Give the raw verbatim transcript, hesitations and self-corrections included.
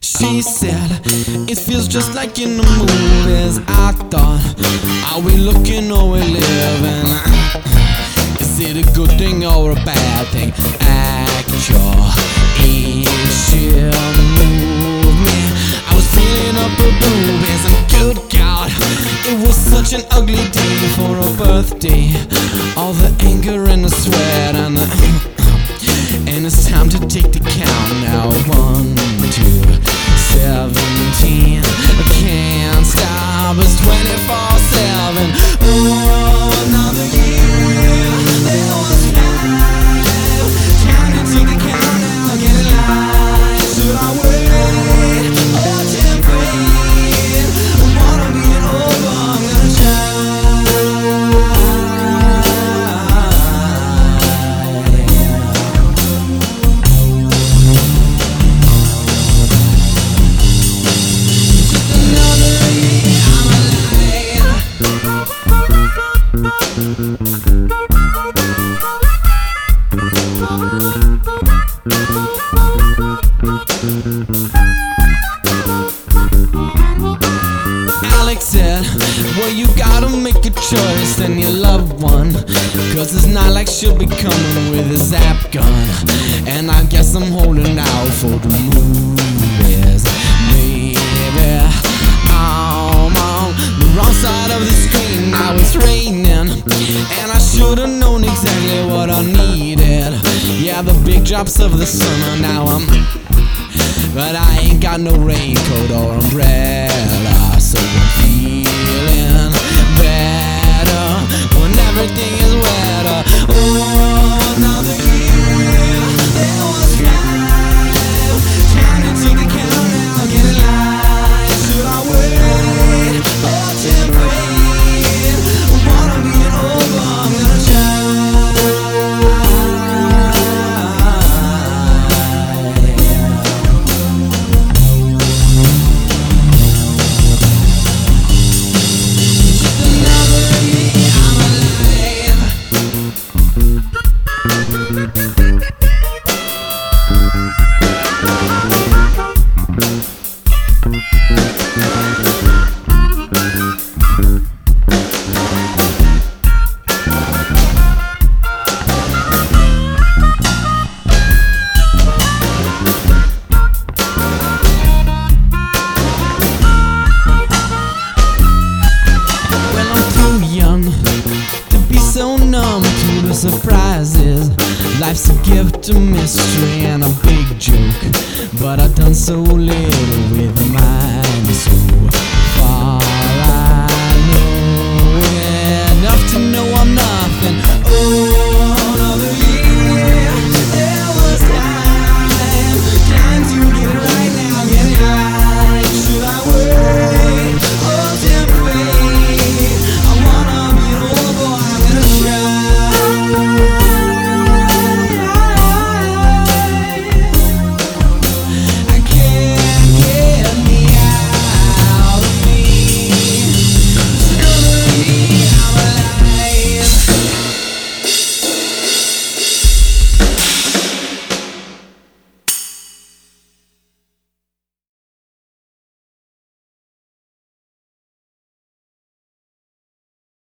She said, it feels just like in the movies. I thought, are we looking or we living? Is it a good thing or a bad thing? Actual she'll move me. I was feeling up her boobies, and good God, it was such an ugly day for a birthday. All the anger and the sweat and the and it's time to take the count now. One, two, seventeen. I can't stop. It's twenty-four seven. Oh, another year. It was live. Time to take the count now. Get it live. Should I wait or just wait? I wanna be an over. I'm gonna try. Alex said, well, you gotta make a choice and your loved one, cause it's not like she'll be coming with a zap gun. And I guess I'm holding out for the movies. Maybe I'm on the wrong side of the screen. Now it's raining, and I should've known exactly what I needed. Yeah, the big drops of the summer. Now I'm, but I ain't got no raincoat or umbrella, so I'm feeling better when everything is wetter. Oh, another year, it was live. Time to take the count now, get it live. Should I wait or just wait? I wanna be an over, I'm gonna try. So numb to the surprises. Life's a gift, a mystery, and a big joke. But I've done so little with mine. So far I know enough to know I'm nothing. Oh,